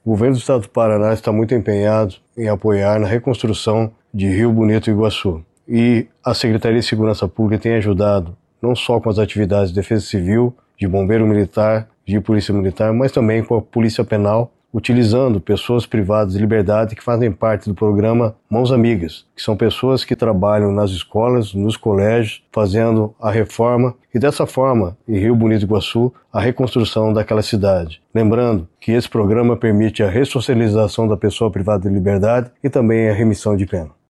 O governo do estado do Paraná está muito empenhado em apoiar na reconstrução de Rio Bonito e Iguaçu. E a Secretaria de Segurança Pública tem ajudado não só com as atividades de defesa civil, de bombeiro militar, de polícia militar, mas também com a polícia penal, utilizando pessoas privadas de liberdade que fazem parte do programa Mãos Amigas, que são pessoas que trabalham nas escolas, nos colégios, fazendo a reforma e dessa forma, em Rio Bonito e Iguaçu, a reconstrução daquela cidade. Lembrando que esse programa permite a ressocialização da pessoa privada de liberdade e também a remissão de pena.